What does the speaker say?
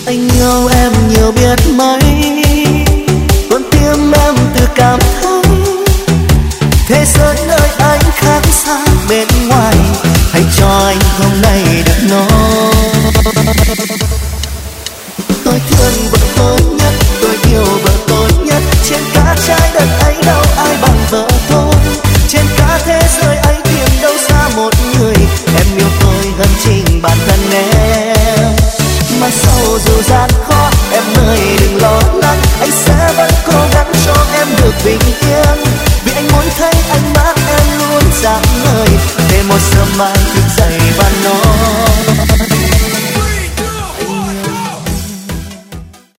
Anh yêu em nhiều biết mấy, con tim em tự cảm thấy thế giới nơi anh khác xa bên ngoài. Hãy cho anh hôm nay được nói, tôi thương vợ tôi nhất, tôi yêu vợ tôi nhất. Trên cả trái đất ấy đâu ai bằng vợ tôi, trên cả thế giới ấy tìm đâu xa một người. Em yêu tôi hơn chính bản thân em, mà sâu dù gian khó em ơi đừng lo lắng, anh sẽ vẫn cố gắng cho em được bình yên. Vì anh muốn thấy ánh mắt em luôn sáng ngời, để một sớm mai